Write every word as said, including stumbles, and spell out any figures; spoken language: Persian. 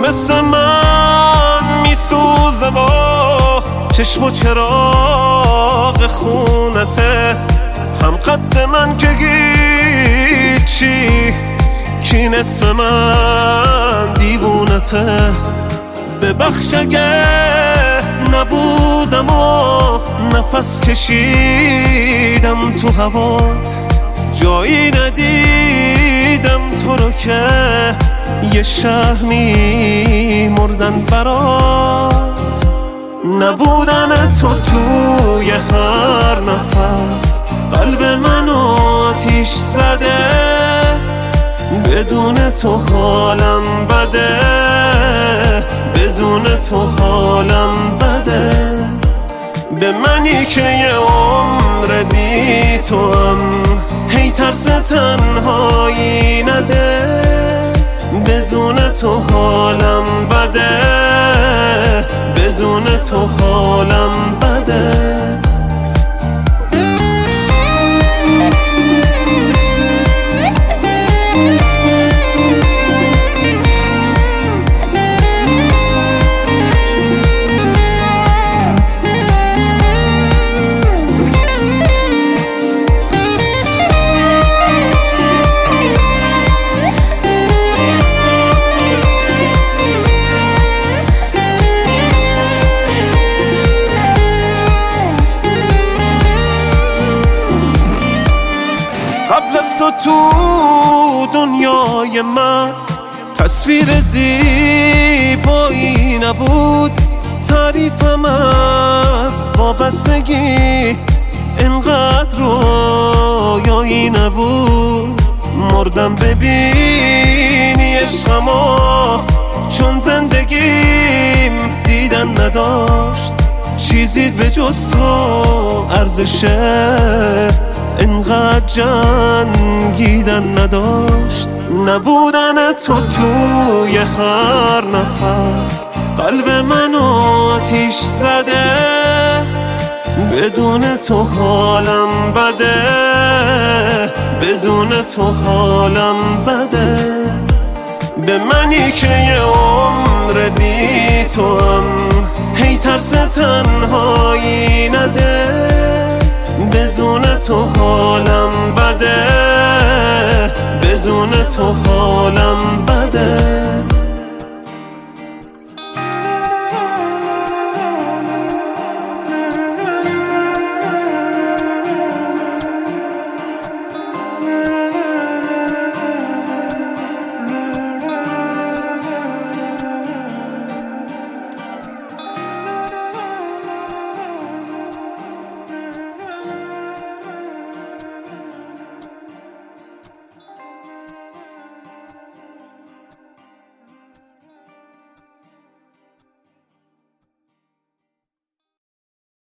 مثل من میسوزه و چشم و چراغ خونته، هم قد من که هیچی کی نصف من دیوونته. ببخش اگه نبودم و نفس کشیدم تو هوات، جایی ندیدم تو رو که یه شهر می مردن برات. نبودن تو توی هر نفس قلب منو آتیش زده، بدون تو حالم بده، بدون تو حالم بده. به منی که یه عمر بی تو هم هی ترس تنهایی نده، بدون تو حالم بده، بدون تو حالم بده. قبل از تو تو دنیای من تصویر زیبایی نبود، تعریفم از وابستگی انقدر رویایی نبود. مردم ببینی عشقمو، چون زندگیم دیدن نداشت، چیزی به جز تو ارزشه انقدر جنگیدن نداشت. نبودن تو توی هر نفس قلب منو آتیش زده، بدون تو حالم بده، بدون تو حالم بده. به منی که یه عمر بی تو هم هی ترس تنهایی نده، بدون تو حالم بده، بدون تو حالم بده.